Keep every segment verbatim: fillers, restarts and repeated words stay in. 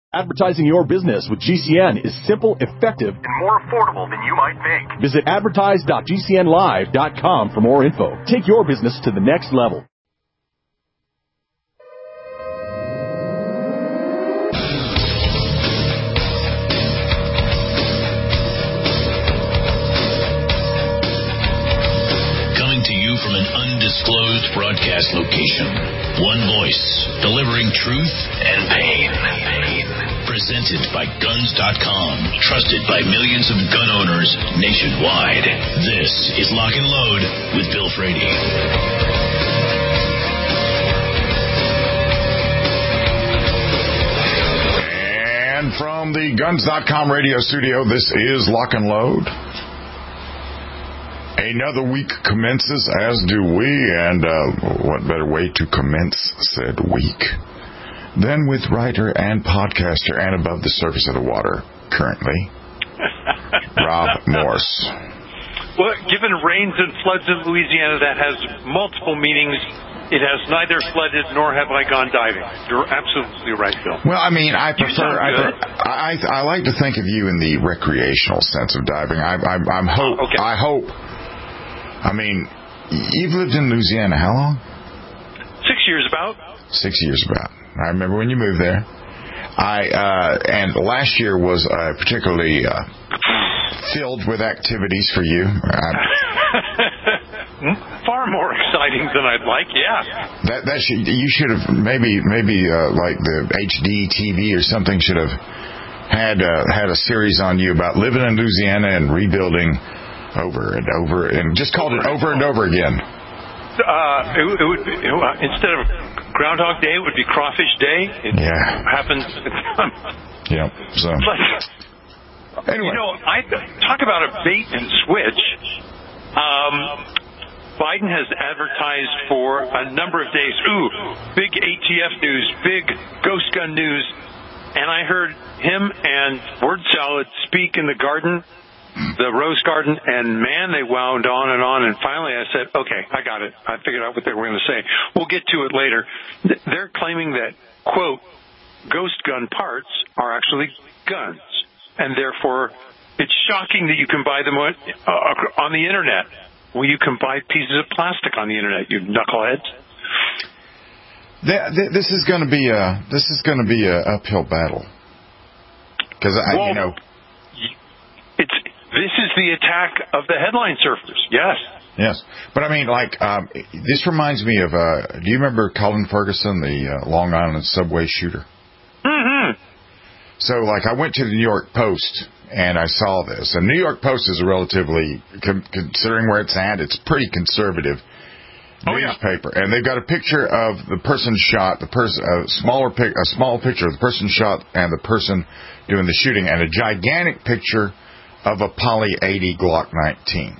Advertising your business with G C N is simple, effective, and more affordable than you might think. Visit advertise dot g c n live dot com for more info. Take your business to the next level. Coming to you from an undisclosed broadcast location. One voice, delivering truth and pain. Presented by guns dot com, trusted by millions of gun owners nationwide. This is Lock and Load with Bill Frady. And from the guns dot com radio studio, this is Lock and Load. Another week commences, as do we, and uh, what better way to commence said week than with writer and podcaster and above the surface of the water currently, Rob Morse. Well, given rains and floods in Louisiana, that has multiple meanings. It has neither flooded nor have I gone diving. You're absolutely right, Bill. Well, I mean, I prefer. I, good. I I like to think of you in the recreational sense of diving. I I I'm hope. Oh, okay. I hope. I mean, you've lived in Louisiana how long? Six years about. Six years about. I remember when you moved there. I uh, and last year was uh, particularly uh, filled with activities for you. I, Far more exciting than I'd like. Yeah. That that should you should have maybe maybe uh, like the H D T V or something should have had uh, had a series on you about living in Louisiana and rebuilding over and over and just called it over and over again. Uh, it, it would be, it, instead of Groundhog Day, it would be Crawfish Day. It yeah. happens. Yeah. So. But, anyway. You know, I talk about a bait and switch. Um, Biden has advertised for a number of days. Ooh, big A T F news, big ghost gun news, and I heard him and Word Salad speak in the garden. The Rose Garden, and man, they wound on and on, and finally I said, okay, I got it. I figured out what they were going to say. We'll get to it later. They're claiming that, quote, ghost gun parts are actually guns, and therefore it's shocking that you can buy them on the Internet. Well, you can buy pieces of plastic on the Internet, you knuckleheads. This is going to be a, this is going to be an uphill battle. Because, well, you know... It's... This is the attack of the headline surfers. Yes. Yes. But, I mean, like, um, this reminds me of, uh, do you remember Colin Ferguson, the uh, Long Island subway shooter? Mm-hmm. So, like, I went to the New York Post, and I saw this. And New York Post is a relatively, con- considering where it's at, it's pretty conservative oh, newspaper. Yeah. And they've got a picture of the person shot, the person, a smaller pic, a small picture of the person shot and the person doing the shooting, and a gigantic picture of a Poly eighty Glock nineteen.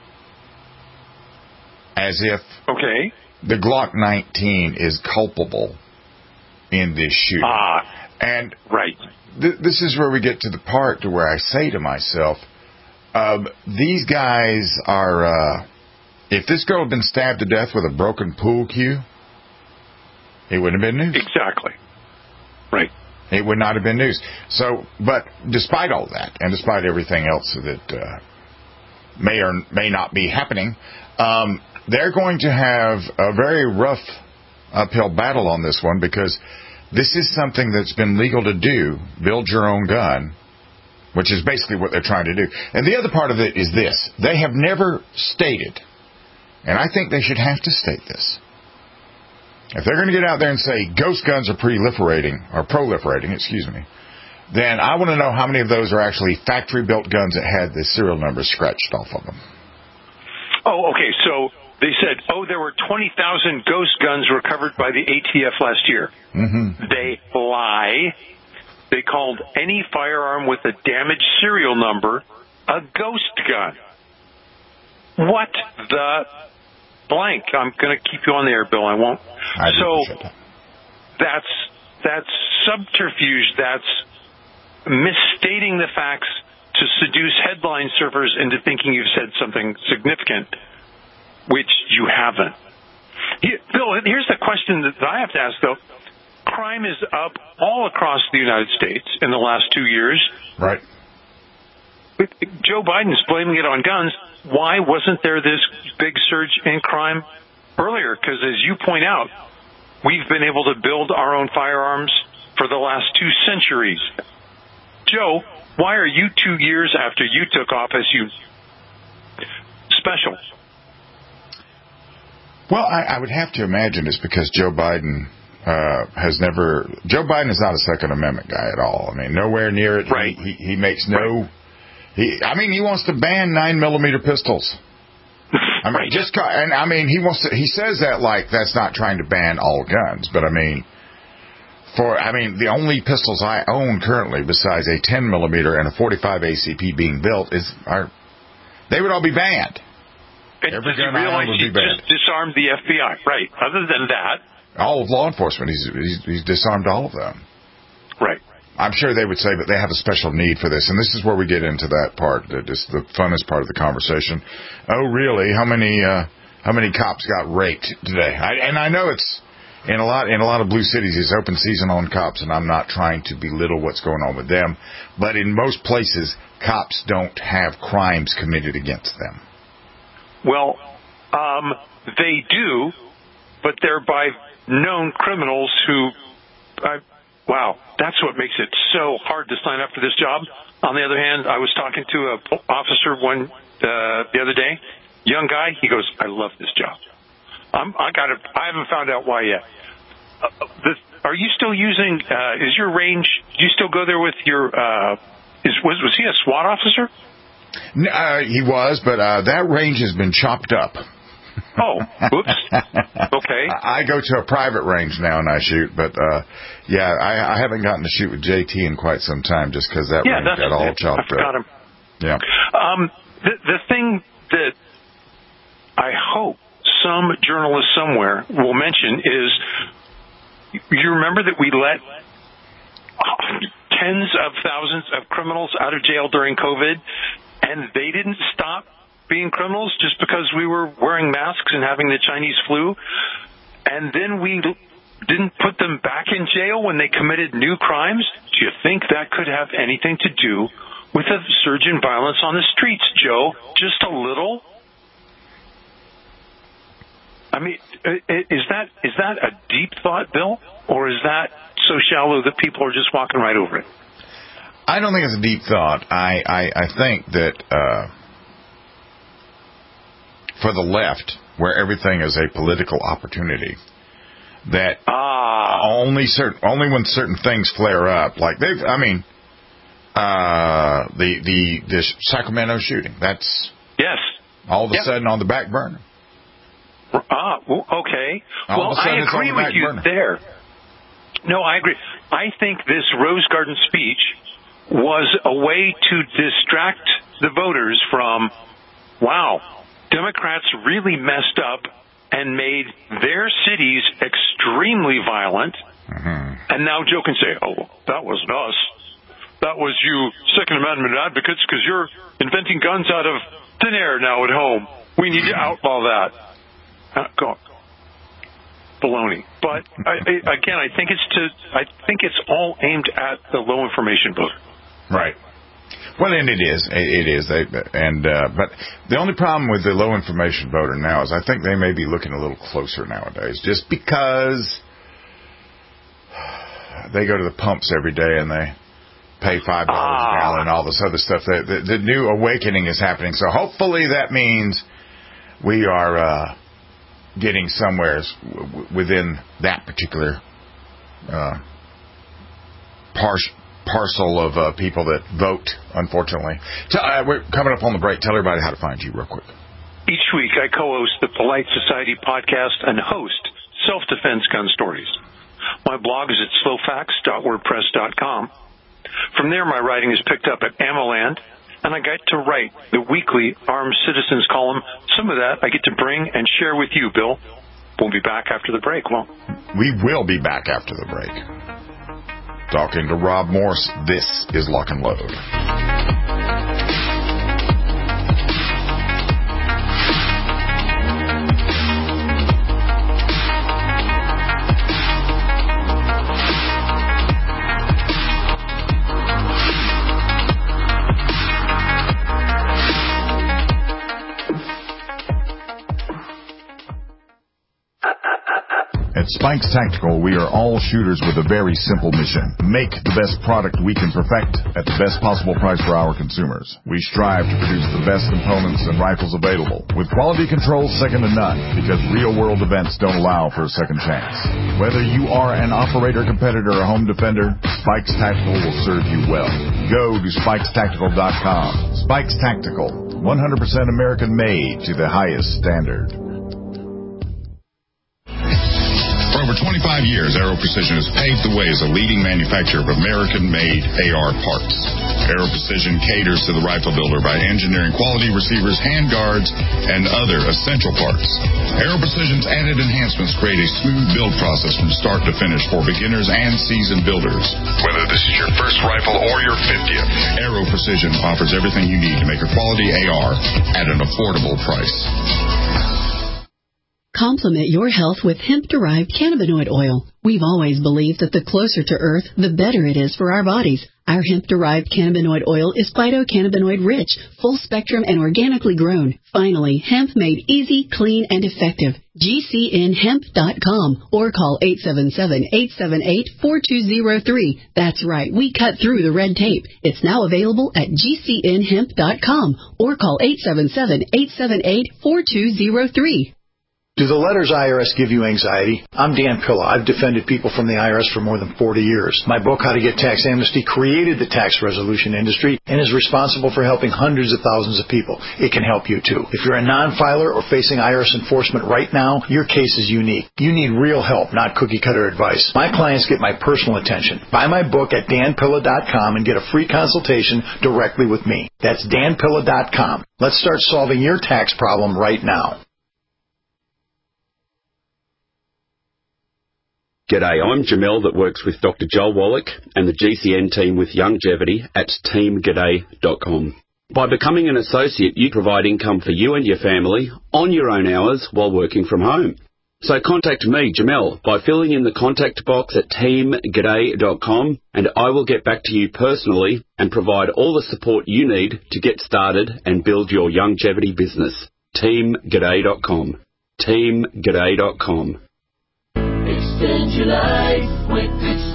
As if okay. the Glock nineteen is culpable in this shooting. Ah, and right. Th- this is where we get to the part to where I say to myself, um, these guys are, uh, if this girl had been stabbed to death with a broken pool cue, it wouldn't have been news. Exactly. Right. It would not have been news. So, but despite all that, and despite everything else that uh, may or may not be happening, um, they're going to have a very rough uphill battle on this one, because this is something that's been legal to do, build your own gun, which is basically what they're trying to do. And the other part of it is this. They have never stated, and I think they should have to state this, if they're going to get out there and say ghost guns are proliferating, or proliferating, excuse me, then I want to know how many of those are actually factory-built guns that had the serial numbers scratched off of them. Oh, okay. So they said, oh, there were twenty thousand ghost guns recovered by the A T F last year. Mm-hmm. They lie. They called any firearm with a damaged serial number a ghost gun. What the... blank. I'm going to keep you on the air, Bill. I won't. I so that's that's subterfuge. That's misstating the facts to seduce headline surfers into thinking you've said something significant, which you haven't. Bill, here's the question that I have to ask, though. crime is up all across the United States in the last two years. Right. Joe Biden's blaming it on guns. Why wasn't there this big surge in crime earlier? Because as you point out, we've been able to build our own firearms for the last two centuries. Joe, why are you two years after you took office, you special? Well, I, I would have to imagine it's because Joe Biden uh, has never... Joe Biden is not a Second Amendment guy at all. I mean, nowhere near it. Right. He, he, he makes no... Right. He, I mean, he wants to ban nine millimeter pistols. I mean, right. just and I mean, he wants to. He says that like that's not trying to ban all guns, but I mean, for I mean, the only pistols I own currently, besides a ten millimeter and a forty-five A C P being built, is are they would all be banned. And Every does he gun I own realize would he be banned. just disarmed the F B I? Right. Other than that, all of law enforcement, he's he's, he's disarmed all of them. Right. I'm sure they would say, but they have a special need for this. And this is where we get into that part, that is the funnest part of the conversation. Oh, really? How many uh, how many cops got raped today? I, and I know it's in a lot in a lot of blue cities, it's open season on cops, and I'm not trying to belittle what's going on with them. But in most places, cops don't have crimes committed against them. Well, um, they do, but they're by known criminals who... Uh, Wow, that's what makes it so hard to sign up for this job. On the other hand, I was talking to an officer one uh, the other day, young guy. He goes, "I love this job. I'm, I got to. I haven't found out why yet." Uh, this, are you still using? Uh, is your range? Do you still go there with your? Uh, is was was he a SWAT officer? No, uh, he was, but uh, that range has been chopped up. Oh, whoops. Okay. I go to a private range now and I shoot, but uh, yeah, I, I haven't gotten to shoot with J T in quite some time just because that yeah, range got all it. chopped I forgot up. him. Yeah. Um, the, the thing that I hope some journalist somewhere will mention is, you remember that we let tens of thousands of criminals out of jail during COVID, and they didn't stop being criminals just because we were wearing masks and having the Chinese flu, and then we didn't put them back in jail when they committed new crimes? Do you think that could have anything to do with a surge in violence on the streets, Joe? Just a little? I mean, is that is that a deep thought, Bill, or is that so shallow that people are just walking right over it? I don't think it's a deep thought. I, I, I think that uh, for the left, where everything is a political opportunity, that ah. only certain only when certain things flare up, like they've, I mean, uh, the the the Sacramento shooting, that's yes, all of a yep. sudden on the back burner. Ah, well, okay. All well, of a sudden I it's on agree the with back you burner. there. No, I agree. I think this Rose Garden speech was a way to distract the voters from, wow, Democrats really messed up and made their cities extremely violent. Mm-hmm. And now Joe can say, oh, that wasn't us. That was you Second Amendment advocates because you're inventing guns out of thin air now at home. We need to outlaw that. Uh, go. Baloney. But I, I, again, I think it's to. I think it's all aimed at the low information voter. Right. Well, and it is. It is. They, and uh, but the only problem with the low information voter now is I think they may be looking a little closer nowadays, just because they go to the pumps every day and they pay five dollars ah. a gallon and all this other stuff. The, the, the new awakening is happening. So hopefully that means we are uh, getting somewhere w- within that particular uh, par- parcel of uh, people that vote, unfortunately. So, uh, we're coming up on the break. Tell everybody how to find you real quick. Each week I co-host the Polite Society podcast and host Self-Defense Gun Stories. My blog is at slowfacts dot wordpress dot com. From there, my writing is picked up at AmmoLand, and I get to write the weekly Armed Citizens column. Some of that I get to bring and share with you, Bill. We'll be back after the break. Well, we will be back after the break. Talking to Rob Morse, this is Lock and Load. At Spikes Tactical, we are all shooters with a very simple mission. Make the best product we can perfect at the best possible price for our consumers. We strive to produce the best components and rifles available, with quality control second to none, because real-world events don't allow for a second chance. Whether you are an operator, competitor, or home defender, Spikes Tactical will serve you well. Go to spikes tactical dot com. Spikes Tactical, one hundred percent American-made to the highest standard. For over twenty-five years, Aero Precision has paved the way as a leading manufacturer of American-made A R parts. Aero Precision caters to the rifle builder by engineering quality receivers, handguards, and other essential parts. Aero Precision's added enhancements create a smooth build process from start to finish for beginners and seasoned builders. Whether this is your first rifle or your fiftieth, Aero Precision offers everything you need to make a quality A R at an affordable price. Complement your health with hemp-derived cannabinoid oil. We've always believed that the closer to Earth, the better it is for our bodies. Our hemp-derived cannabinoid oil is phytocannabinoid-rich, full-spectrum, and organically grown. Finally, hemp made easy, clean, and effective. G C N hemp dot com or call eight seven seven, eight seven eight, four two zero three. That's right, we cut through the red tape. It's now available at G C N hemp dot com or call eight seven seven, eight seven eight, four two zero three. Do the letters I R S give you anxiety? I'm Dan Pilla. I've defended people from the I R S for more than forty years. My book, How to Get Tax Amnesty, created the tax resolution industry and is responsible for helping hundreds of thousands of people. It can help you, too. If you're a non-filer or facing I R S enforcement right now, your case is unique. You need real help, not cookie-cutter advice. My clients get my personal attention. Buy my book at dan pilla dot com and get a free consultation directly with me. That's dan pilla dot com. Let's start solving your tax problem right now. G'day, I'm Jamel that works with Doctor Joel Wallach and the G C N team with Longevity at team g'day dot com. By becoming an associate, you provide income for you and your family on your own hours while working from home. So contact me, Jamel, by filling in the contact box at team g'day dot com and I will get back to you personally and provide all the support you need to get started and build your longevity business. team g'day dot com. team g'day dot com. Extend your life with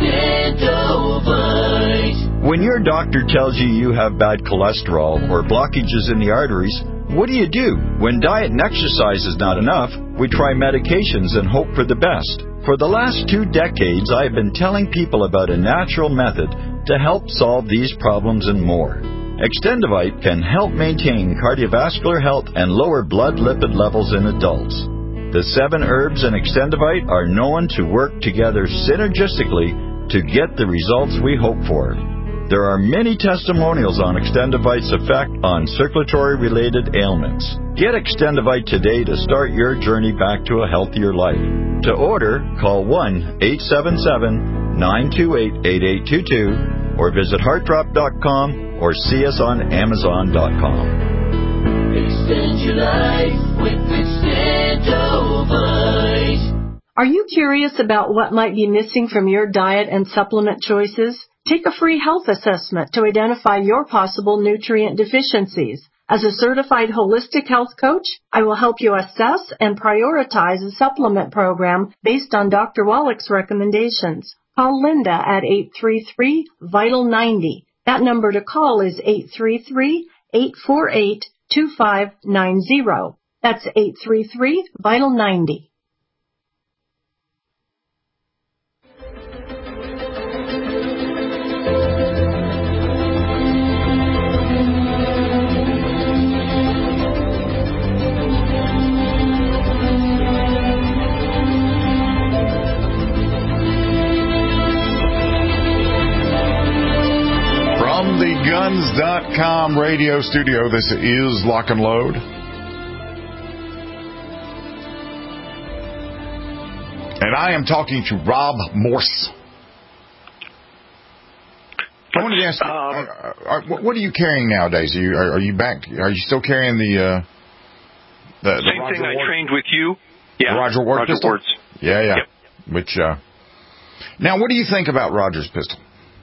Extendovite. When your doctor tells you you have bad cholesterol or blockages in the arteries, what do you do? When diet and exercise is not enough, we try medications and hope for the best. For the last two decades, I have been telling people about a natural method to help solve these problems and more. Extendovite can help maintain cardiovascular health and lower blood lipid levels in adults. The seven herbs in Extendovite are known to work together synergistically to get the results we hope for. There are many testimonials on Extendovite's effect on circulatory-related ailments. Get Extendovite today to start your journey back to a healthier life. To order, call one eight seven seven, nine two eight, eight eight two two or visit heart drop dot com or see us on amazon dot com. Extend your life with Extendovite. Are you curious about what might be missing from your diet and supplement choices? Take a free health assessment to identify your possible nutrient deficiencies. As a certified holistic health coach, I will help you assess and prioritize a supplement program based on Doctor Wallach's recommendations. Call Linda at eight three three, vital ninety. That number to call is eight three three, eight four eight, two five nine zero. That's eight three three, vital ninety. From the guns dot com radio studio, this is Lock and Load. And I am talking to Rob Morse. I wanted to ask, um, are, are, what are you carrying nowadays? Are you, are, are you back? Are you still carrying the uh, the, the same Roger thing Ward? I trained with you? Yeah, Roger Ward Roger pistol. Ward's. Yeah, yeah. Yep. Which uh, now, what do you think about Roger's pistol?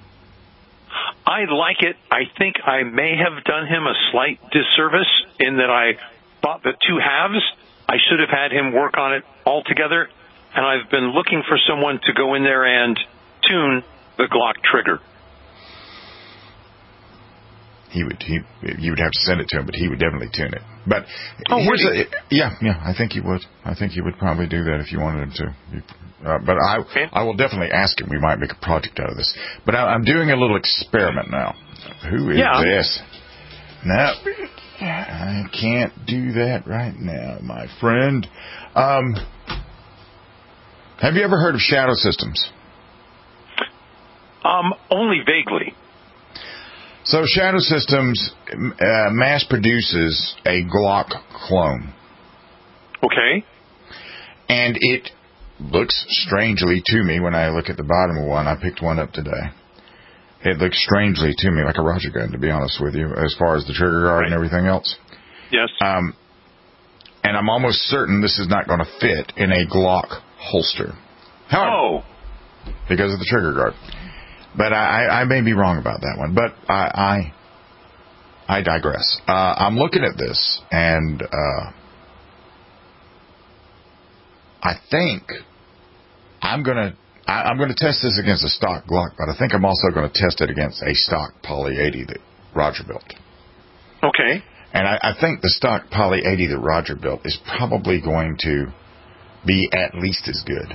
I like it. I think I may have done him a slight disservice in that I thought the two halves. I should have had him work on it all together. and I've been looking for someone to go in there and tune the Glock trigger. He would he you would have to send it to him, but he would definitely tune it. But oh, here's really? a, yeah, yeah, I think he would. I think he would probably do that if you wanted him to. Uh, but I okay. I will definitely ask him. We might make a project out of this. But I, I'm doing a little experiment now. Who is yeah. this? No, I can't do that right now, my friend. Um, have you ever heard of Shadow Systems? Um, only vaguely. So Shadow Systems uh, mass produces a Glock clone. Okay. And it looks strangely to me when I look at the bottom of one. I picked one up today. It looks strangely to me like a Roger gun, to be honest with you, as far as the trigger guard right. and everything else. Yes. Um, and I'm almost certain this is not going to fit in a Glock holster. However, oh. because of the trigger guard. But I, I may be wrong about that one. But I I, I digress. Uh, I'm looking at this, and uh, I think I'm gonna I, I'm gonna test this against a stock Glock, but I think I'm also going to test it against a stock Poly eighty that Roger built. Okay. And I, I think the stock Poly eighty that Roger built is probably going to be at least as good.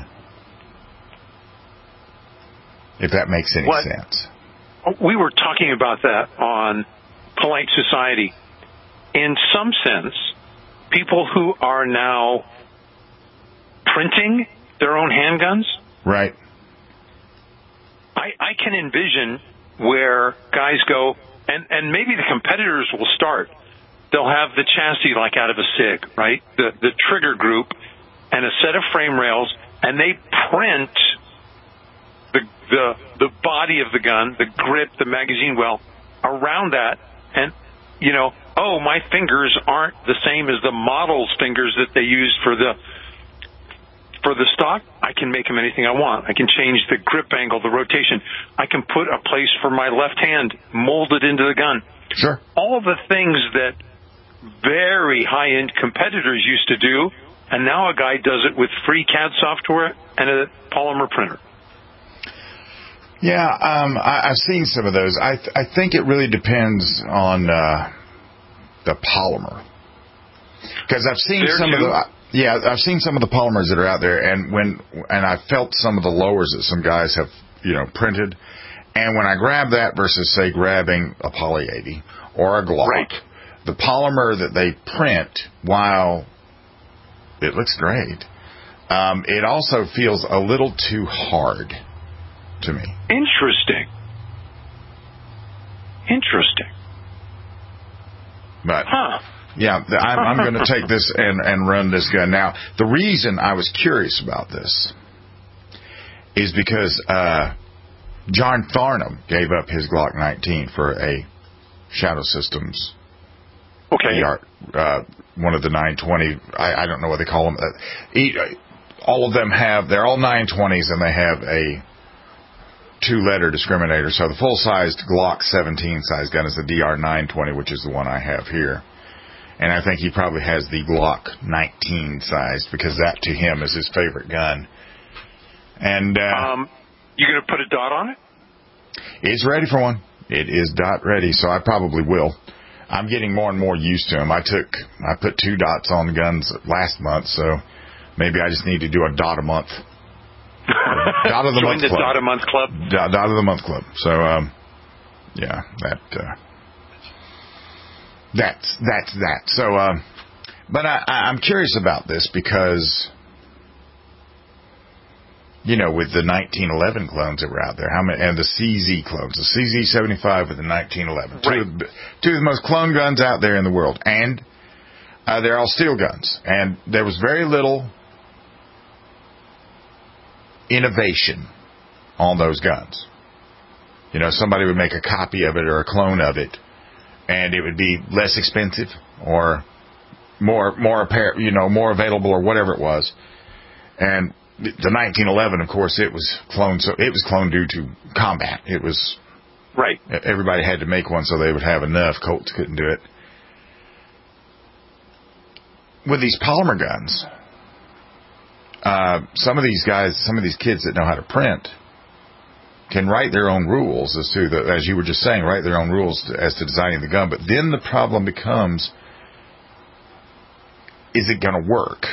If that makes any what? sense. We were talking about that on Polite Society. In some sense, people who are now printing their own handguns. Right. I, I can envision where guys go, and, and maybe the competitors will start. They'll have the chassis like out of a SIG, right? The, the trigger group and a set of frame rails, and they print the the the body of the gun, the grip, the magazine well around that, and you know, oh, my fingers aren't the same as the model's fingers that they used for the for the stock. I can make them anything I want. I can change the grip angle, the rotation. I can put a place for my left hand molded into the gun. Sure. All the things that very high-end competitors used to do, and now a guy does it with free C A D software and a polymer printer. Yeah, um, I, I've seen some of those. I th- I think it really depends on uh, the polymer, because I've seen there some too? of the yeah I've seen some of the polymers that are out there, and when and I felt some of the lowers that some guys have you know printed, and when I grab that versus say grabbing a Poly eighty or a Glock, right. the polymer that they print, while it looks great, um, it also feels a little too hard to me. Interesting. Interesting. But, huh. yeah, I'm, I'm going to take this and, and run this gun. Now, the reason I was curious about this is because uh, John Farnham gave up his Glock nineteen for a Shadow Systems. Okay. E R, uh, one of the nine twenty, I, I don't know what they call them. Uh, all of them have, they're all nine twenties, and they have a two-letter discriminator. So the full-sized Glock seventeen size gun is the D R nine twenty, which is the one I have here. And I think he probably has the Glock nineteen size, because that to him is his favorite gun. And uh, um, you going to put a dot on it? It's ready for one. It is dot ready, so I probably will. I'm getting more and more used to them. I took, I put two dots on the guns last month, so maybe I just need to do a dot a month. Dot of the Join month the club. dot a month club. Dot, dot of the month club. So, um, yeah, that, uh, that's, that's that. So, um, but I, I'm curious about this because, you know, with the nineteen eleven clones that were out there, how many, and the C Z clones, the C Z seventy-five with the nineteen eleven, right. two, of, two of the most cloned guns out there in the world, and uh, they're all steel guns, and there was very little innovation on those guns. You know, somebody would make a copy of it or a clone of it, and it would be less expensive or more, more apparent, you know, more available or whatever it was. And the nineteen eleven, of course, it was cloned. So it was cloned due to combat. It was right. Everybody had to make one so they would have enough. Colts couldn't do it. With these polymer guns, uh, some of these guys, some of these kids that know how to print can write their own rules as to the, as you were just saying, write their own rules to, as to designing the gun. But then the problem becomes, is it going to work?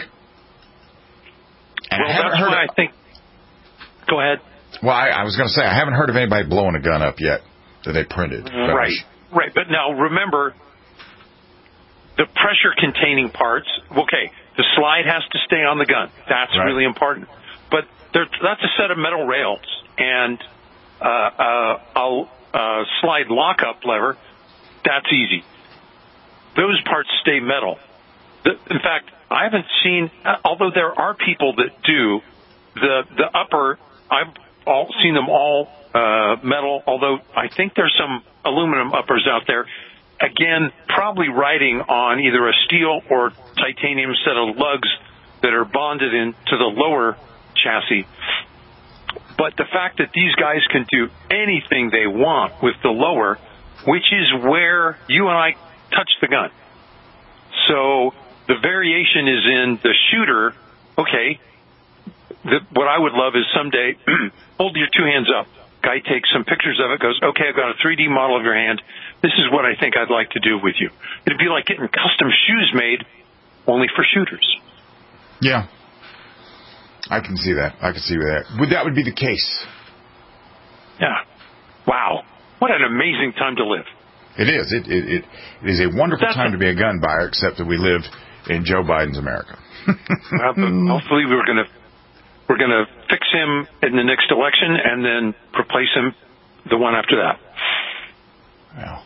And well, I that's why I think. Go ahead. Well, I, I was going to say I haven't heard of anybody blowing a gun up yet that they printed. Right, right. But now remember, the pressure-containing parts. Okay, the slide has to stay on the gun. That's right. Really important. But there, that's a set of metal rails and uh, uh, a uh, slide lock-up lever. That's easy. Those parts stay metal. The, in fact, I haven't seen, although there are people that do, the the upper, I've all seen them all uh, metal, although I think there's some aluminum uppers out there. Again, probably riding on either a steel or titanium set of lugs that are bonded into the lower chassis. But the fact that these guys can do anything they want with the lower, which is where you and I touch the gun. So the variation is in the shooter. Okay, the, what I would love is someday, hold your two hands up. Guy takes some pictures of it, goes, okay, I've got a three D model of your hand. This is what I think I'd like to do with you. It'd be like getting custom shoes made only for shooters. Yeah. I can see that. I can see that. Would that would be the case. Yeah. Wow. What an amazing time to live. It is. It it it, it is a wonderful That's time a, to be a gun buyer, except that we live in Joe Biden's America. uh, hopefully we're going to we're going to fix him in the next election and then replace him the one after that. Well,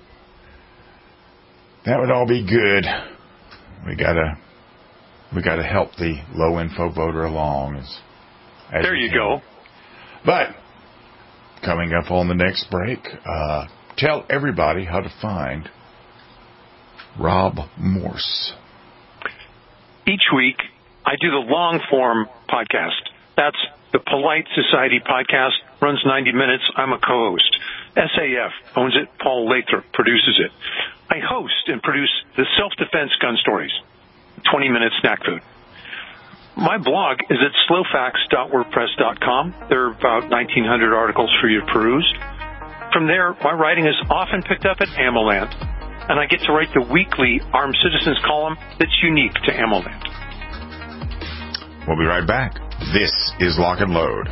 that would all be good. We gotta we gotta help the low info voter along. As, as there you go. But coming up on the next break, uh, tell everybody how to find Rob Morse. Each week, I do the long form podcast. That's the Polite Society podcast. Runs ninety minutes. I'm a co-host. S A F owns it. Paul Lathrop produces it. I host and produce the Self-Defense Gun Stories, twenty minute snack food. My blog is at slowfacts dot wordpress dot com. There are about nineteen hundred articles for you to peruse. From there, my writing is often picked up at AmmoLand, and I get to write the weekly Armed Citizens column that's unique to AmmoLand. We'll be right back. This is Lock and Load.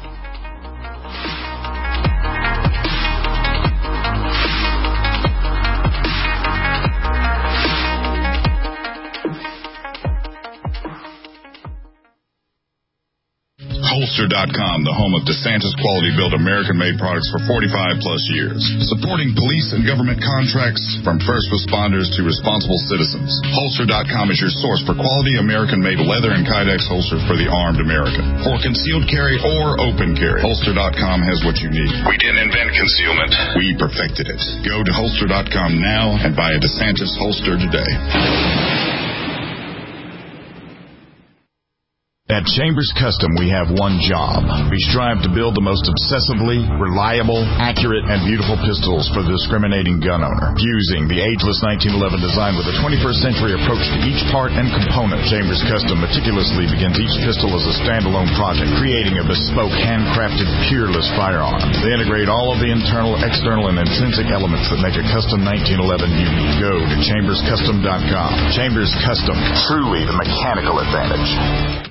Holster dot com, the home of DeSantis quality built American-made products for forty-five plus years. Supporting police and government contracts from first responders to responsible citizens. Holster dot com is your source for quality American-made leather and Kydex holsters for the armed American. For concealed carry or open carry, Holster dot com has what you need. We didn't invent concealment. We perfected it. Go to Holster dot com now and buy a DeSantis holster today. At Chambers Custom, we have one job. We strive to build the most obsessively reliable, accurate, and beautiful pistols for the discriminating gun owner. Using the ageless nineteen eleven design with a twenty-first century approach to each part and component, Chambers Custom meticulously begins each pistol as a standalone project, creating a bespoke, handcrafted, peerless firearm. They integrate all of the internal, external, and intrinsic elements that make a custom nineteen eleven unique. Go to chambers custom dot com. Chambers Custom, truly the mechanical advantage.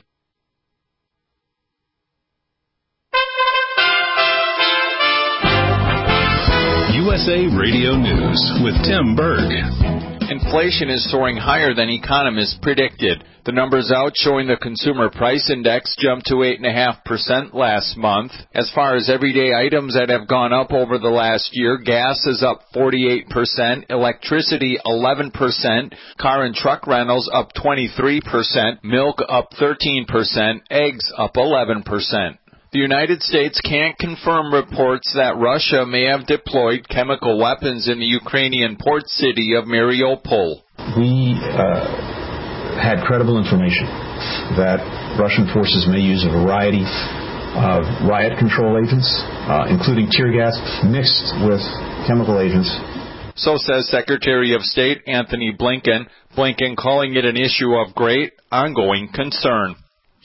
U S A Radio News with Tim Berg. Inflation is soaring higher than economists predicted. The numbers out showing the Consumer Price Index jumped to eight point five percent last month. As far as everyday items that have gone up over the last year, gas is up forty-eight percent, electricity eleven percent, car and truck rentals up twenty-three percent, milk up thirteen percent, eggs up eleven percent. The United States can't confirm reports that Russia may have deployed chemical weapons in the Ukrainian port city of Mariupol. We uh, had credible information that Russian forces may use a variety of riot control agents, uh, including tear gas, mixed with chemical agents. So says Secretary of State Anthony Blinken, Blinken calling it an issue of great ongoing concern.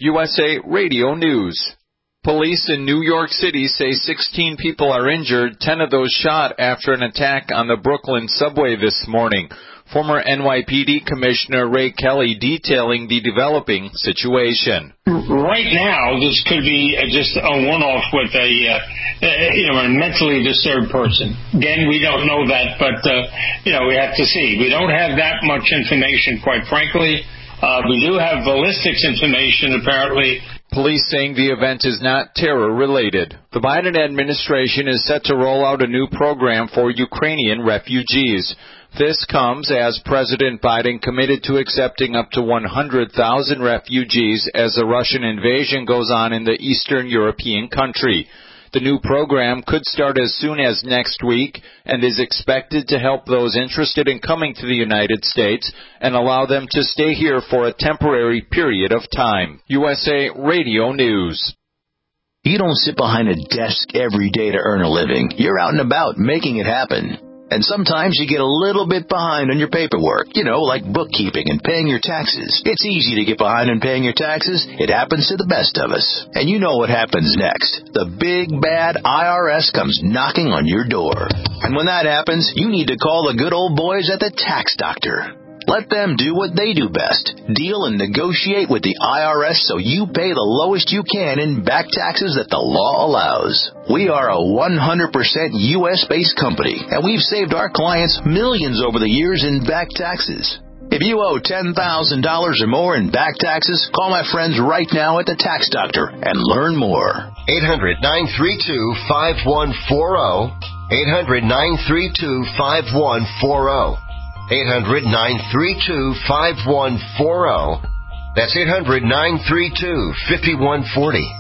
U S A Radio News. Police in New York City say sixteen people are injured, ten of those shot after an attack on the Brooklyn subway this morning. Former N Y P D Commissioner Ray Kelly detailing the developing situation. Right now, this could be just a one-off with a, uh, you know, a mentally disturbed person. Again, we don't know that, but, uh, you know, we have to see. We don't have that much information, quite frankly. Uh, we do have ballistics information, apparently. Police saying the event is not terror-related. The Biden administration is set to roll out a new program for Ukrainian refugees. This comes as President Biden committed to accepting up to one hundred thousand refugees as the Russian invasion goes on in the Eastern European country. The new program could start as soon as next week and is expected to help those interested in coming to the United States and allow them to stay here for a temporary period of time. U S A Radio News. You don't sit behind a desk every day to earn a living. You're out and about making it happen. And sometimes you get a little bit behind on your paperwork, you know, like bookkeeping and paying your taxes. It's easy to get behind on paying your taxes. It happens to the best of us. And you know what happens next. The big, bad I R S comes knocking on your door. And when that happens, you need to call the good old boys at the Tax Doctor. Let them do what they do best. Deal and negotiate with the I R S so you pay the lowest you can in back taxes that the law allows. We are a one hundred percent U S-based company, and we've saved our clients millions over the years in back taxes. If you owe ten thousand dollars or more in back taxes, call my friends right now at the Tax Doctor and learn more. eight hundred, nine three two, five one four zero. eight hundred, nine three two, five one four zero. eight hundred, nine three two, five one four zero. That's eight hundred, nine three two, five one four zero.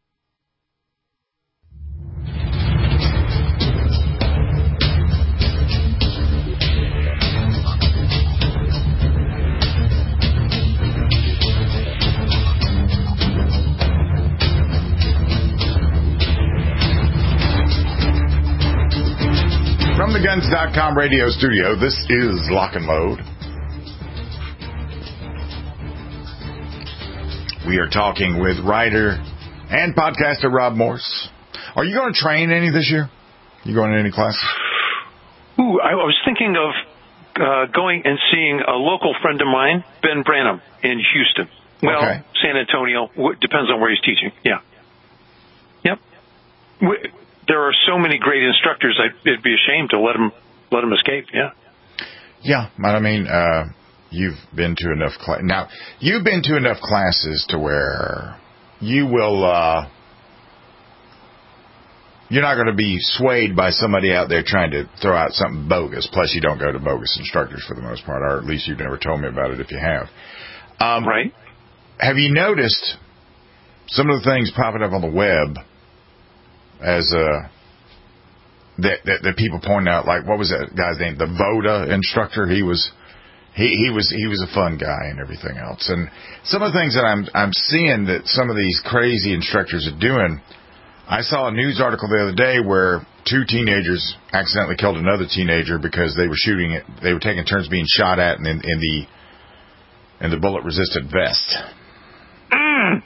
From the Guns dot com radio studio, this is Lock and Load. We are talking with writer and podcaster Rob Morse. Are you going to train any this year? You going to any class? Ooh, I was thinking of uh, going and seeing a local friend of mine, Ben Branham, in Houston. Well, okay. San Antonio. Depends on where he's teaching. Yeah. Yep. We, There are so many great instructors, I'd, it'd be a shame to let them let them escape. Yeah. Yeah, but I mean, uh, you've been to enough cla- now. You've been to enough classes to where you will. Uh, you're not going to be swayed by somebody out there trying to throw out something bogus. Plus, you don't go to bogus instructors for the most part, or at least you've never told me about it if you have. Um, right. Have you noticed some of the things popping up on the web? As uh, that, that that people point out, like what was that guy's name? The Voda instructor. He was he he was he was a fun guy and everything else. And some of the things that I'm I'm seeing that some of these crazy instructors are doing. I saw a news article the other day where two teenagers accidentally killed another teenager because they were shooting it. They were taking turns being shot at in, in the in the bullet resistant vest. Mm.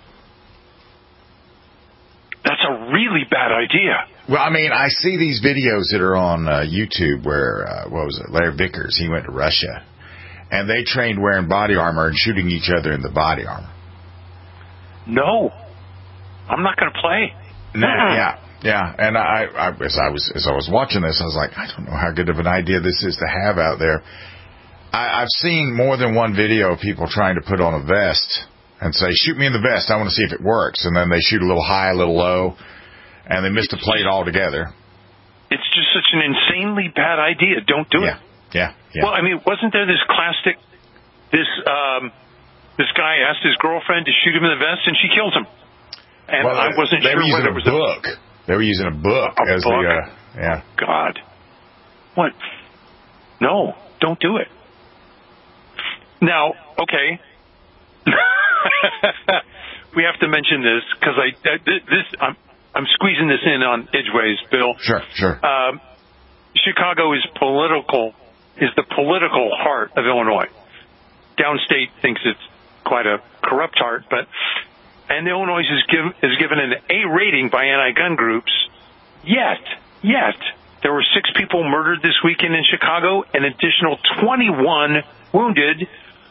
That's a really bad idea. Well, I mean, I see these videos that are on uh, YouTube where, uh, what was it, Larry Vickers, he went to Russia, and they trained wearing body armor and shooting each other in the body armor. No. I'm not going to play. No, yeah, yeah. And I, I, as I was as I was watching this, I was like, I don't know how good of an idea this is to have out there. I, I've seen more than one video of people trying to put on a vest and say, shoot me in the vest, I want to see if it works. And then they shoot a little high, a little low, and they missed a plate altogether. It's just such an insanely bad idea. Don't do yeah. it. Yeah, yeah. Well, I mean, wasn't there this classic, this um, this guy asked his girlfriend to shoot him in the vest, and she kills him. And well, I wasn't they sure were using whether a it was book. A, they were using a book a as book? the, uh, yeah. God. What? No, don't do it. Now, okay. We have to mention this because I uh, this I'm I'm squeezing this in on Edgeways, Bill. Sure, sure. Um, Chicago is political is the political heart of Illinois. Downstate thinks it's quite a corrupt heart, but and Illinois is, give, is given an A rating by anti-gun groups. Yet, yet there were six people murdered this weekend in Chicago, an additional twenty-one wounded.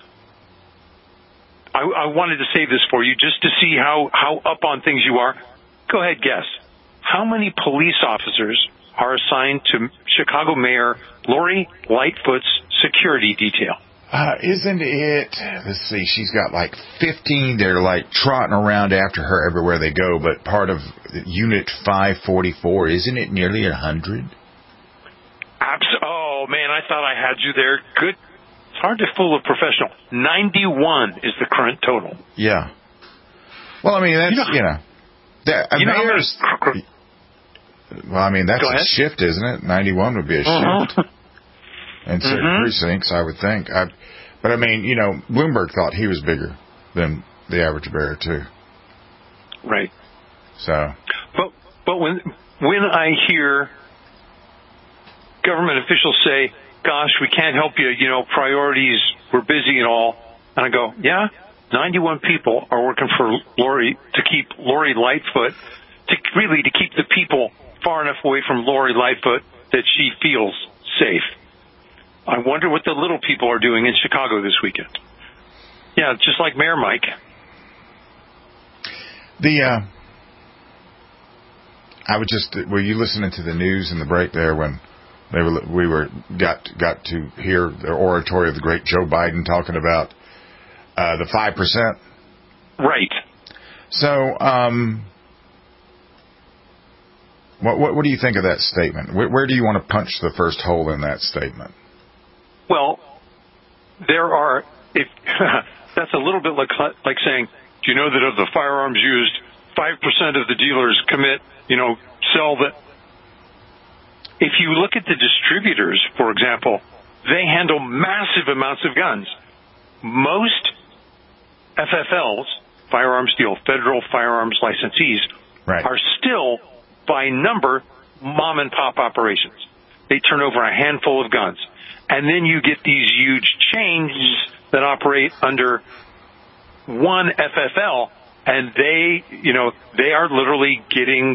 I, I wanted to say this for you just to see how, how up on things you are. Go ahead, guess. How many police officers are assigned to Chicago Mayor Lori Lightfoot's security detail? Uh, isn't it, let's see, she's got like fifteen. They're like trotting around after her everywhere they go, but part of Unit five forty-four, isn't it nearly one hundred? Abs- oh, man, I thought I had you there. Good. It's hard to fool a professional. ninety-one is the current total. Yeah. Well, I mean, that's, you know, you know that, a you know mayor's, many, well, I mean, that's a shift, isn't it? ninety-one would be a uh-huh. shift. And certain mm-hmm. precincts, I would think. I, but, I mean, you know, Bloomberg thought he was bigger than the average bear, too. Right. So. But but when when I hear government officials say, gosh, we can't help you, you know, priorities, we're busy and all, and I go, yeah, ninety-one people are working for Lori to keep Lori Lightfoot, to really to keep the people far enough away from Lori Lightfoot that she feels safe. I wonder what the little people are doing in Chicago this weekend. Yeah, just like Mayor Mike. The, uh, I was just, were you listening to the news in the break there when they were, we were, got, got to hear the oratory of the great Joe Biden talking about, uh, the five percent? Right. So, um, what, what, what do you think of that statement? Where, where do you want to punch the first hole in that statement? Well, there are, if, that's a little bit like, like saying, do you know that of the firearms used, five percent of the dealers commit, you know, sell the, if you look at the distributors, for example, they handle massive amounts of guns. Most F F Ls, firearms deal, federal firearms licensees, right. are still, by number, mom and pop operations. They turn over a handful of guns. And then you get these huge chains that operate under one F F L, and they, you know, they are literally getting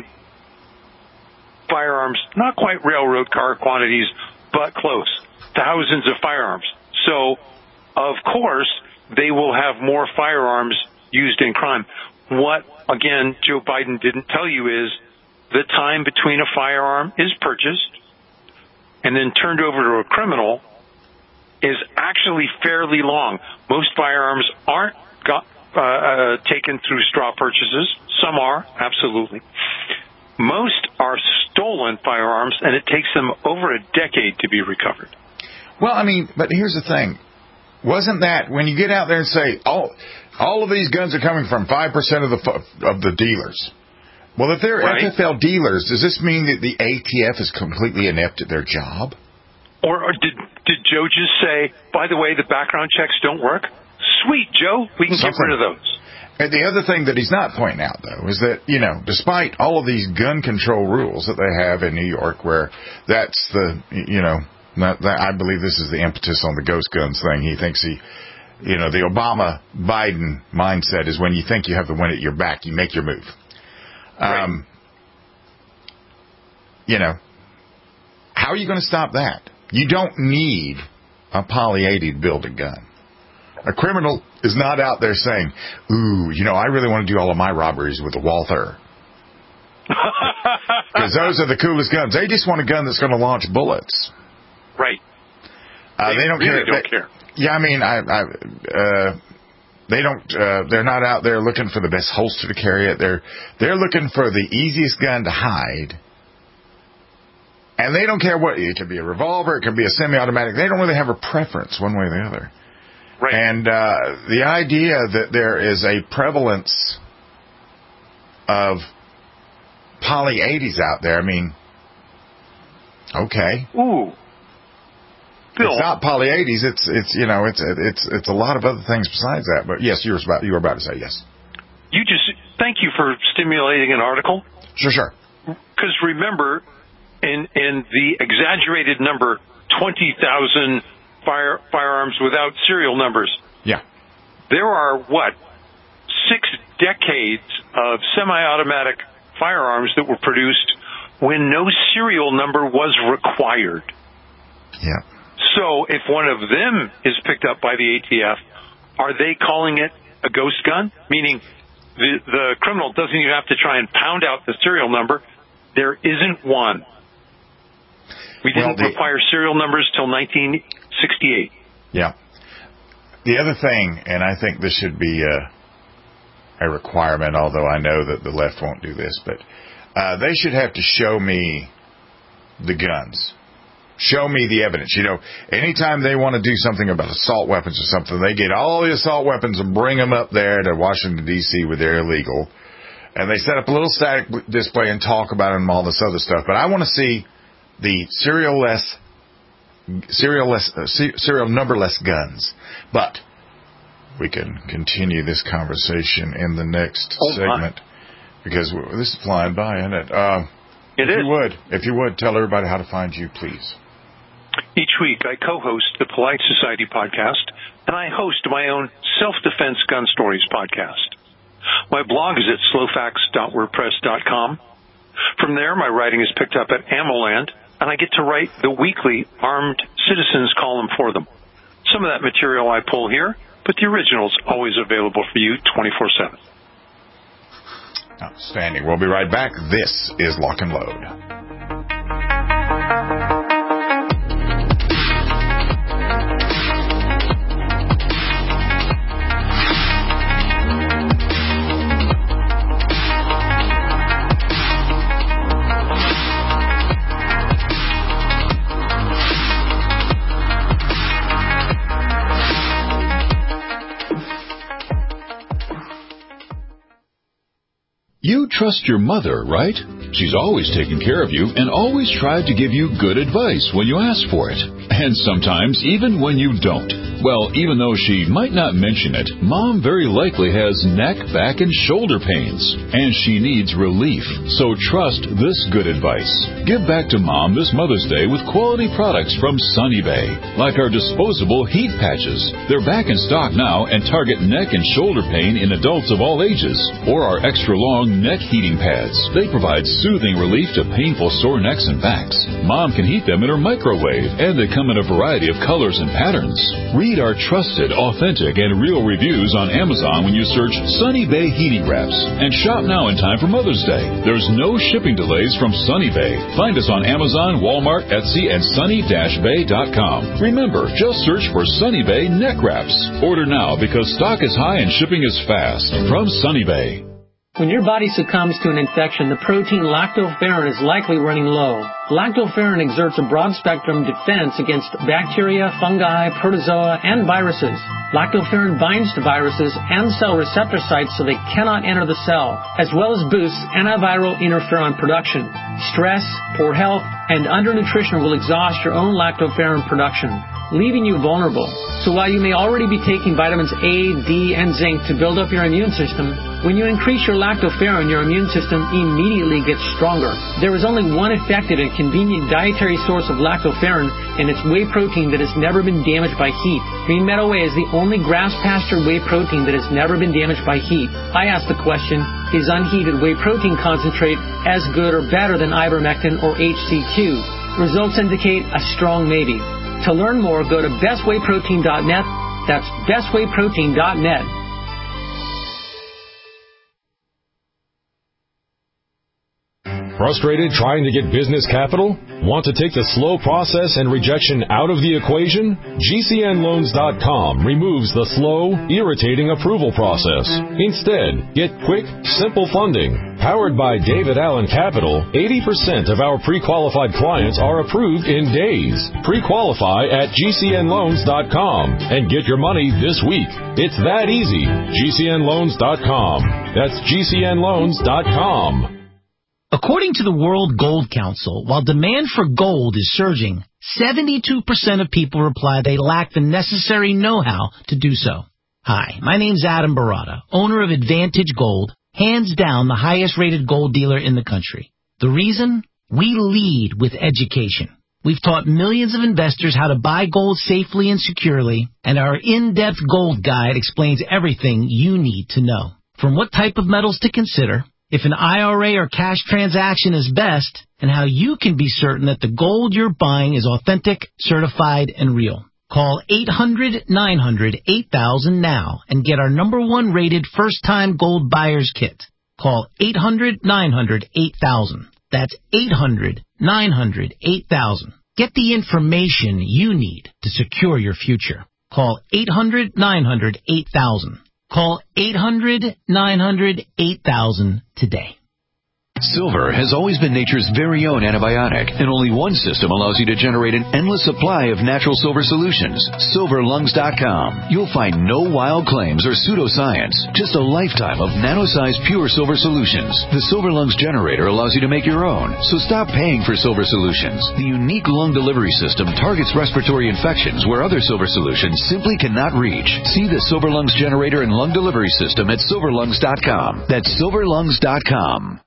firearms, not quite railroad car quantities, but close, thousands of firearms. So, of course, they will have more firearms used in crime. What, again, Joe Biden didn't tell you is the time between a firearm is purchased and then turned over to a criminal is actually fairly long. Most firearms aren't got, uh, uh, taken through straw purchases. Some are, absolutely. Most are stolen firearms, and it takes them over a decade to be recovered. Well, I mean, but here's the thing. Wasn't that, when you get out there and say, all, all of these guns are coming from five percent of the of the dealers. Well, if they're right. F F L dealers, does this mean that the A T F is completely inept at their job? Or, or did did Joe just say, by the way, the background checks don't work? Sweet, Joe, we can Something. get rid of those. And the other thing that he's not pointing out, though, is that, you know, despite all of these gun control rules that they have in New York, where that's the, you know, not that, I believe this is the impetus on the ghost guns thing. He thinks he, you know, the Obama-Biden mindset is when you think you have the wind at your back, you make your move. Right. Um, you know, how are you going to stop that? You don't need a Poly eighty to build a gun. A criminal is not out there saying, ooh, you know, I really want to do all of my robberies with a Walther. Because those are the coolest guns. They just want a gun that's going to launch bullets. Right. Uh, they, they don't really care. don't they, care. Yeah, I mean, I, I, uh, they don't. Uh, they're not out there looking for the best holster to carry it. They're they're looking for the easiest gun to hide. And they don't care what, it could be a revolver, it could be a semi-automatic. They don't really have a preference one way or the other. Right. And uh, the idea that there is a prevalence of Poly eighties out there, I mean, okay. Ooh. Bill. It's not Poly eighties, it's, it's you know, it's it's it's a lot of other things besides that. But yes, you were about, you were about to say yes. You just, thank you for stimulating an article. Sure, sure. Because remember, in in the exaggerated number, twenty thousand fire, firearms without serial numbers. Yeah. there are, what, six decades of semi-automatic firearms that were produced when no serial number was required. Yeah. So if one of them is picked up by the A T F, are they calling it a ghost gun? Meaning the, the criminal doesn't even have to try and pound out the serial number. There isn't one. We didn't well, the, require serial numbers till nineteen sixty-eight. Yeah. The other thing, and I think this should be a, a requirement, although I know that the left won't do this, but uh, they should have to show me the guns. Show me the evidence. You know, anytime they want to do something about assault weapons or something, they get all the assault weapons and bring them up there to Washington, D C where they're illegal. And they set up a little static display and talk about them and all this other stuff. But I want to see the serial-less, serial-less, uh, serial number-less guns. But we can continue this conversation in the next oh, segment my. because this is flying by, isn't it? Uh, it if is. You would, if you would, tell everybody how to find you, please. Each week, I co-host the Polite Society podcast, and I host my own Self-Defense Gun Stories podcast. My blog is at slowfacts dot wordpress dot com. From there, my writing is picked up at AmmoLand, and I get to write the weekly Armed Citizens column for them. Some of that material I pull here, but the original's always available for you twenty-four seven. Outstanding. We'll be right back. This is Lock and Load. You trust your mother, right? She's always taken care of you and always tried to give you good advice when you ask for it. And sometimes even when you don't. Well, even though she might not mention it, Mom very likely has neck, back, and shoulder pains. And she needs relief. So trust this good advice. Give back to Mom this Mother's Day with quality products from Sunny Bay. Like our disposable heat patches. They're back in stock now and target neck and shoulder pain in adults of all ages. Or our extra long neck heating pads. They provide soothing relief to painful sore necks and backs. Mom can heat them in her microwave, and they come in a variety of colors and patterns. Read our trusted, authentic, and real reviews on Amazon when you search Sunny Bay Heating Wraps. And shop now in time for Mother's Day. There's no shipping delays from Sunny Bay. Find us on Amazon, Walmart, Etsy, and sunny dash bay dot com. Remember, just search for Sunny Bay Neck Wraps. Order now because stock is high and shipping is fast. From Sunny Bay. When your body succumbs to an infection, the protein lactoferrin is likely running low. Lactoferrin exerts a broad-spectrum defense against bacteria, fungi, protozoa, and viruses. Lactoferrin binds to viruses and cell receptor sites so they cannot enter the cell, as well as boosts antiviral interferon production. Stress, poor health, and undernutrition will exhaust your own lactoferrin production, leaving you vulnerable. So while you may already be taking vitamins A, D, and zinc to build up your immune system, when you increase your lactoferrin, your immune system immediately gets stronger. There is only one effective and convenient dietary source of lactoferrin, and it's whey protein that has never been damaged by heat. Green Meadow Whey is the only grass-pastured whey protein that has never been damaged by heat. I ask the question, is unheated whey protein concentrate as good or better than ivermectin or H C Q? Results indicate a strong maybe. To learn more, go to best whey protein dot net. That's best whey protein dot net. Frustrated trying to get business capital? Want to take the slow process and rejection out of the equation? G C N loans dot com removes the slow, irritating approval process. Instead, get quick, simple funding. Powered by David Allen Capital, eighty percent of our pre-qualified clients are approved in days. Pre-qualify at G C N loans dot com and get your money this week. It's that easy. G C N loans dot com. That's G C N loans dot com. According to the World Gold Council, while demand for gold is surging, seventy-two percent of people reply they lack the necessary know-how to do so. Hi, my name's Adam Barata, owner of Advantage Gold, hands down the highest-rated gold dealer in the country. The reason? We lead with education. We've taught millions of investors how to buy gold safely and securely, and our in-depth gold guide explains everything you need to know. From what type of metals to consider, if an I R A or cash transaction is best, and how you can be certain that the gold you're buying is authentic, certified, and real. Call eight hundred nine hundred eight thousand now and get our number one rated first-time gold buyer's kit. Call eight hundred nine hundred eight thousand. That's eight hundred nine hundred eight thousand. Get the information you need to secure your future. Call eight hundred nine hundred eight thousand. Call eight hundred nine hundred eight thousand today. Silver has always been nature's very own antibiotic, and only one system allows you to generate an endless supply of natural silver solutions. silver lungs dot com. You'll find no wild claims or pseudoscience, just a lifetime of nano-sized pure silver solutions. The Silver Lungs generator allows you to make your own, so stop paying for silver solutions. The unique lung delivery system targets respiratory infections where other silver solutions simply cannot reach. See the Silver Lungs generator and lung delivery system at silver lungs dot com. That's silver lungs dot com.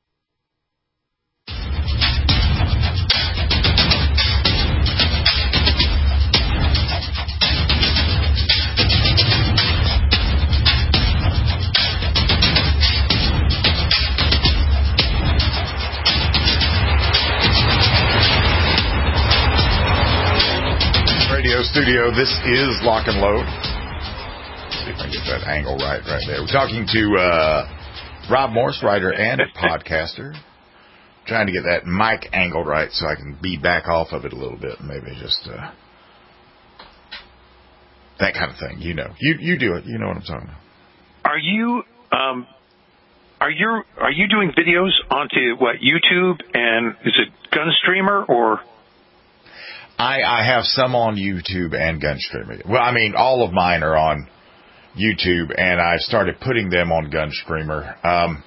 Studio. This is Lock and Load. Let's see if I can get that angle right right there. We're talking to uh, Rob Morse, writer and podcaster. Trying to get that mic angled right so I can be back off of it a little bit. Maybe just uh, that kind of thing. You know, you you do it. You know what I'm talking about. Are you um, are you are you doing videos onto what YouTube and is it Gunstreamer or? I, I have some on YouTube and Gunstreamer. Well, I mean, all of mine are on YouTube, and I've started putting them on Gunstreamer. Um,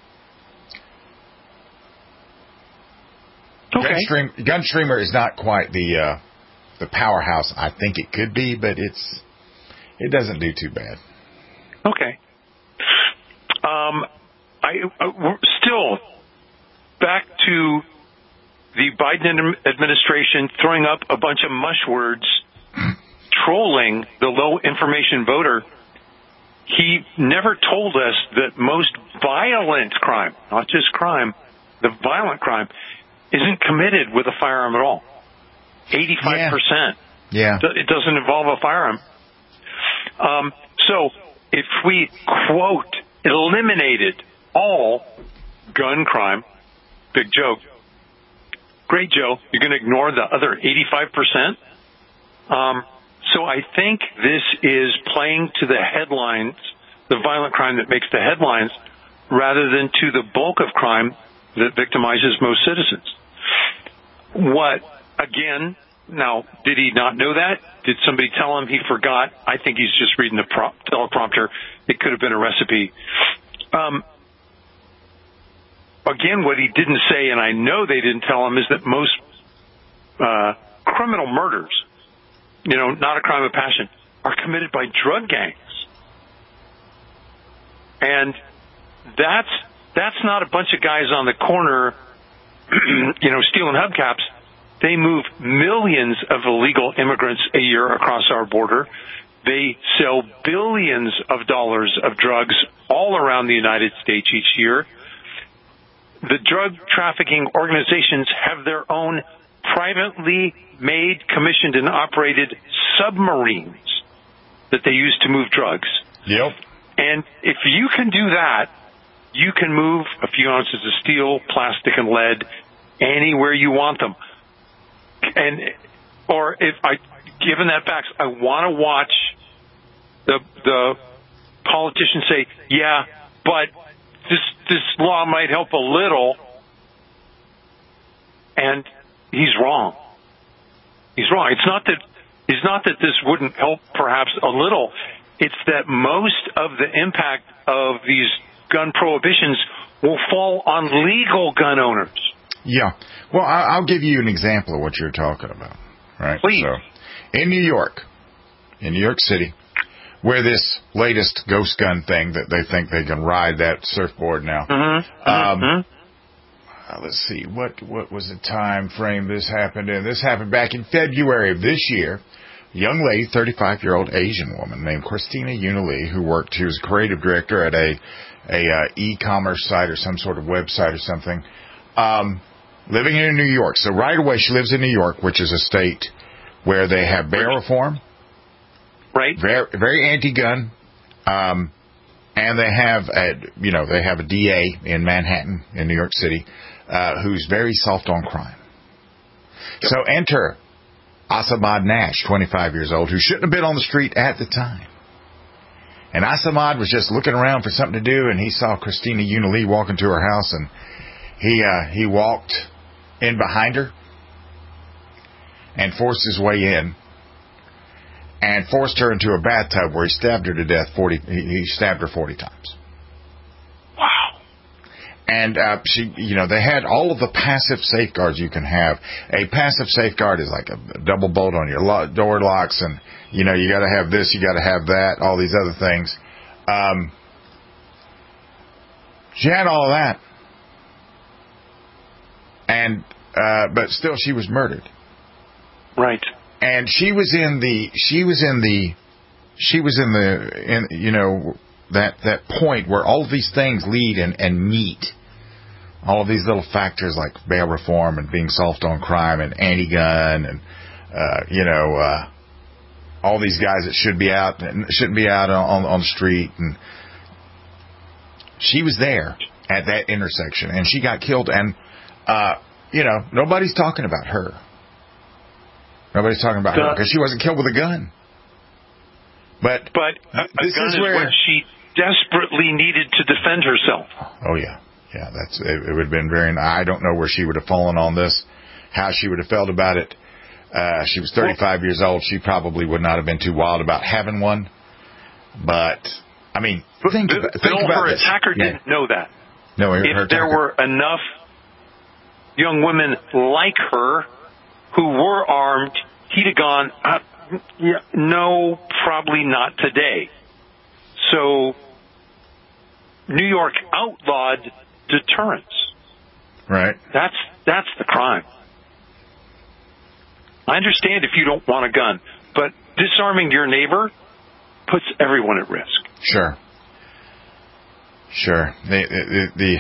okay. Gunstream, Gunstreamer is not quite the uh, the powerhouse I think it could be, but it's it doesn't do too bad. Okay. Um, I uh, still back to the Biden administration throwing up a bunch of mush words, trolling the low information voter. He never told us that most violent crime, not just crime, the violent crime, isn't committed with a firearm at all. eighty-five percent. Yeah. yeah. It doesn't involve a firearm. Um, so if we, quote, eliminated all gun crime, big joke, great, Joe. You're going to ignore the other eighty-five percent? Um, so I think this is playing to the headlines, the violent crime that makes the headlines, rather than to the bulk of crime that victimizes most citizens. What, again, now, did he not know that? Did somebody tell him he forgot? I think he's just reading the pro- teleprompter. It could have been a recipe. Um, Again, what he didn't say, and I know they didn't tell him, is that most uh, criminal murders, you know, not a crime of passion, are committed by drug gangs. And that's that's not a bunch of guys on the corner, you know, stealing hubcaps. They move millions of illegal immigrants a year across our border. They sell billions of dollars of drugs all around the United States each year. The drug trafficking organizations have their own privately made, commissioned, and operated submarines that they use to move drugs. Yep. And if you can do that, you can move a few ounces of steel, plastic, and lead anywhere you want them. And or if I, given that fact, I want to watch the the politicians say, yeah, but This this law might help a little, and he's wrong. He's wrong. It's not that it's not that this wouldn't help perhaps a little. It's that most of the impact of these gun prohibitions will fall on legal gun owners. Yeah. Well, I'll give you an example of what you're talking about. Right. Please. So, in New York, in New York City, where this latest ghost gun thing that they think they can ride that surfboard now. Mm-hmm. Um, mm-hmm. uh, let's see, what what was the time frame this happened in? This happened back in February of this year. A young lady, thirty-five-year-old Asian woman named Christina Unili, who worked, she was a creative director at a a uh, e-commerce site or some sort of website or something, um, living in New York. So right away, she lives in New York, which is a state where they have bail reform. Right. Very, very anti-gun. Um, and they have a, you know, they have a D A in Manhattan, in New York City, uh, who's very soft on crime. Yep. So enter Asamad Nash, twenty-five years old, who shouldn't have been on the street at the time. And Asamad was just looking around for something to do, and he saw Christina Unili walk into her house, and he uh, he walked in behind her and forced his way in and forced her into a bathtub where he stabbed her to death. Forty, he, he stabbed her forty times. Wow. And uh, she, you know, they had all of the passive safeguards you can have. A passive safeguard is like a double bolt on your lo- door locks, and you know, you got to have this, you got to have that, all these other things. Um, she had all of that, and uh, but still, she was murdered. Right. And she was in the, she was in the, she was in the, in you know, that that point where all of these things lead and, and meet. All of these little factors like bail reform and being soft on crime and anti-gun and uh, you know. Uh, all these guys that should be out and shouldn't be out on, on the street, and she was there at that intersection, and she got killed. And uh, you know, nobody's talking about her. Nobody's talking about her because she wasn't killed with a gun. But but a, a this gun is is where what she desperately needed to defend herself. Oh yeah, yeah. That's it. It would have been very. I don't know where she would have fallen on this, how she would have felt about it. Uh, she was thirty-five years old. She probably would not have been too wild about having one. But, I mean, think, Bill, about, think Bill, about her this. attacker Yeah. didn't know that. No, her, if her there attacker. were enough young women like her who were armed, he'd have gone, uh, yeah, no, probably not today. So, New York outlawed deterrence. Right. That's that's the crime. I understand if you don't want a gun, but disarming your neighbor puts everyone at risk. Sure. Sure. The, the, the,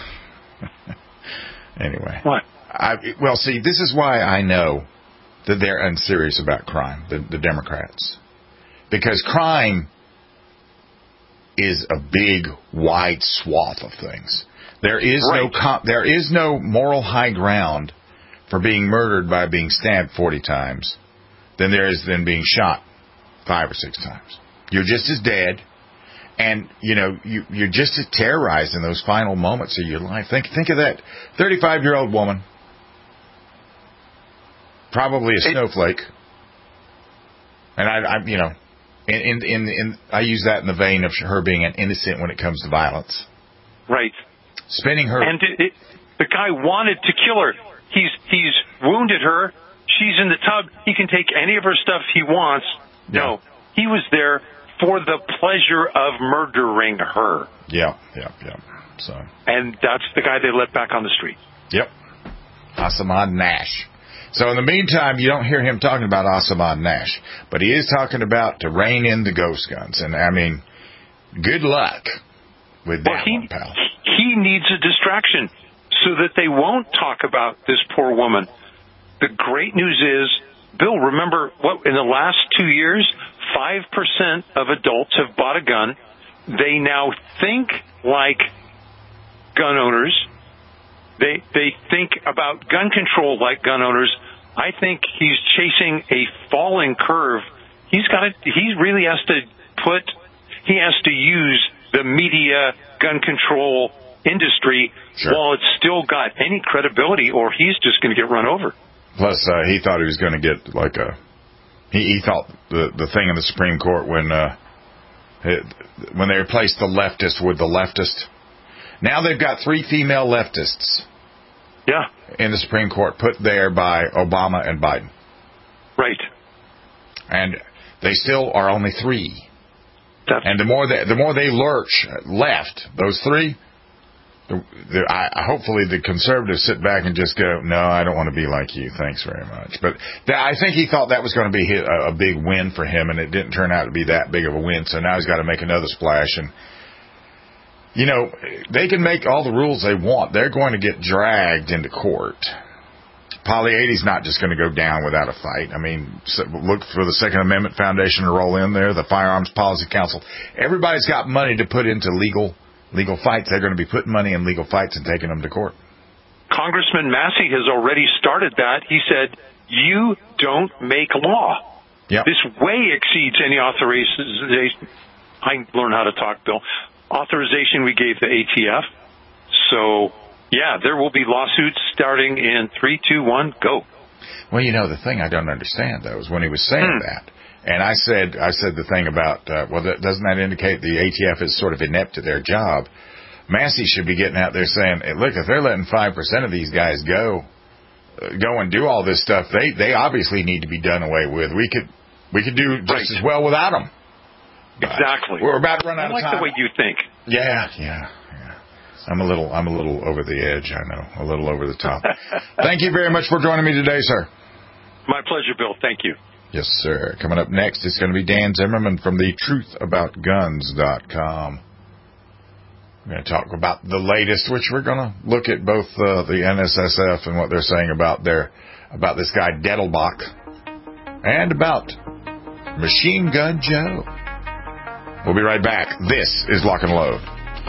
the anyway. What? I, well, see, this is why I know that they're unserious about crime, the, the Democrats. Because crime is a big, wide swath of things. There is right. no com- there is no moral high ground for being murdered by being stabbed forty times than there is than being shot five or six times. You're just as dead, and you know you, you're just as terrorized in those final moments of your life. Think think of that thirty-five-year-old woman, probably a snowflake, and I, I you know, in, in in in I use that in the vein of her being an innocent when it comes to violence. Right. Spinning her, and it, it, the guy wanted to kill her. He's he's wounded her. She's in the tub. He can take any of her stuff he wants. Yeah. No, he was there for the pleasure of murdering her. Yeah, yeah, yeah. So, and that's the guy they let back on the street. Yep, Asamad Nash. So in the meantime, you don't hear him talking about Asamad Nash, but he is talking about to rein in the ghost guns. And I mean, good luck with that well, he, one, pal. He needs a distraction so that they won't talk about this poor woman. The great news is, Bill, remember what in the last two years, five percent of adults have bought a gun. They now think like gun owners. They they think about gun control like gun owners. I think he's chasing a falling curve. He's got to, he really has to put, he has to use the media gun control industry sure. while it's still got any credibility, or he's just going to get run over. Plus, uh, he thought he was going to get like a, he, he thought the the thing in the Supreme Court when uh, it, when they replaced the leftist with the leftist. Now they've got three female leftists. Yeah. In the Supreme Court, put there by Obama and Biden. Right. And they still are only three. That's and the more they, the more they lurch left, those three, The, the, I, hopefully the conservatives sit back and just go, no, I don't want to be like you. Thanks very much. But th- I think he thought that was going to be a, a big win for him, and it didn't turn out to be that big of a win. So now he's got to make another splash. And, you know, they can make all the rules they want. They're going to get dragged into court. Poly eighty's not just going to go down without a fight. I mean, look for the Second Amendment Foundation to roll in there, the Firearms Policy Council. Everybody's got money to put into legal Legal fights. They're going to be putting money in legal fights and taking them to court. Congressman Massey has already started that. He said, you don't make law. Yep. This way exceeds any authorization. I learned how to talk, Bill. Authorization we gave the A T F. So, yeah, there will be lawsuits starting in three, two, one, go. Well, you know, the thing I don't understand, though, is when he was saying hmm. that, and I said, I said the thing about, uh, well, that, doesn't that indicate the A T F is sort of inept at their job? Massey should be getting out there saying, hey, look, if they're letting five percent of these guys go, uh, go and do all this stuff, they, they obviously need to be done away with. We could, we could do just right. as well without them. But exactly. We're about to run out I like of time. the way you think. Yeah, yeah, yeah. I'm a little, I'm a little over the edge. I know, a little over the top. Thank you very much for joining me today, sir. My pleasure, Bill. Thank you. Yes, sir. Coming up next is going to be Dan Zimmerman from the truth about guns dot com. We're going to talk about the latest, which we're going to look at both uh, the N S S F and what they're saying about their about this guy Dettelbach, and about Machine Gun Joe. We'll be right back. This is Lock and Load.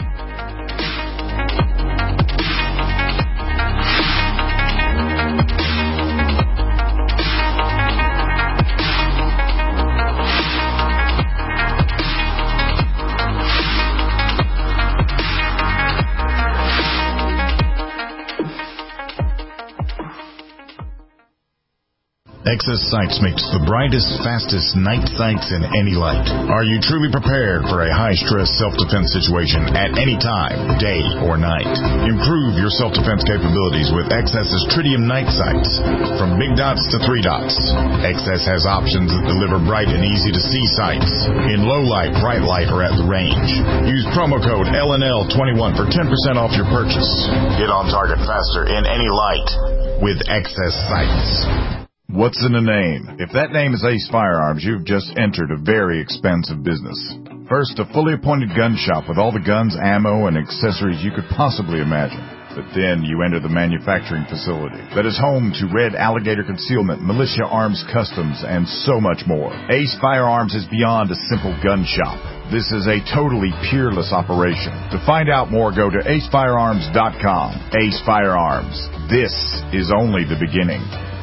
Excess Sights makes the brightest, fastest night sights in any light. Are you truly prepared for a high-stress self-defense situation at any time, day or night? Improve your self-defense capabilities with Excess's Tritium night sights. From big dots to three dots, Excess has options that deliver bright and easy-to-see sights in low light, bright light, or at the range. Use promo code L N L twenty-one for ten percent off your purchase. Get on target faster in any light with Excess Sights. What's in a name? If that name is Ace Firearms, you've just entered a very expensive business. First, a fully appointed gun shop with all the guns, ammo, and accessories you could possibly imagine. But then you enter the manufacturing facility that is home to Red Alligator Concealment, Militia Arms Customs, and so much more. Ace Firearms is beyond a simple gun shop. This is a totally peerless operation. To find out more, go to ace firearms dot com. Ace Firearms. This is only the beginning.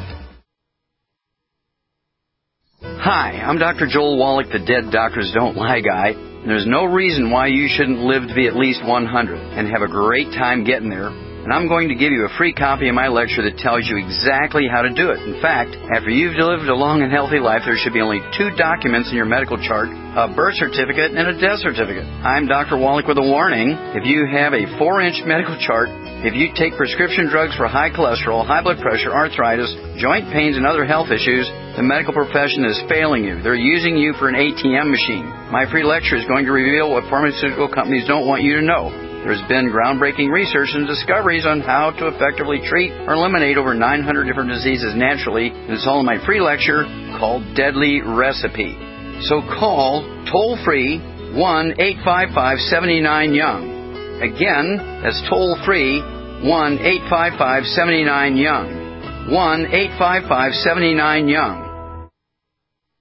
Hi, I'm Doctor Joel Wallach, the Dead Doctors Don't Lie guy. There's no reason why you shouldn't live to be at least one hundred and have a great time getting there. And I'm going to give you a free copy of my lecture that tells you exactly how to do it. In fact, after you've lived a long and healthy life, there should be only two documents in your medical chart, a birth certificate and a death certificate. I'm Doctor Wallach with a warning. If you have a four-inch medical chart, if you take prescription drugs for high cholesterol, high blood pressure, arthritis, joint pains, and other health issues, the medical profession is failing you. They're using you for an A T M machine. My free lecture is going to reveal what pharmaceutical companies don't want you to know. There's been groundbreaking research and discoveries on how to effectively treat or eliminate over nine hundred different diseases naturally, and it's all in my free lecture called Deadly Recipe. So call toll-free one eight five five, seven nine, young. Again, that's toll-free one eight five five, seven nine, young. one eight five five, seven nine, young.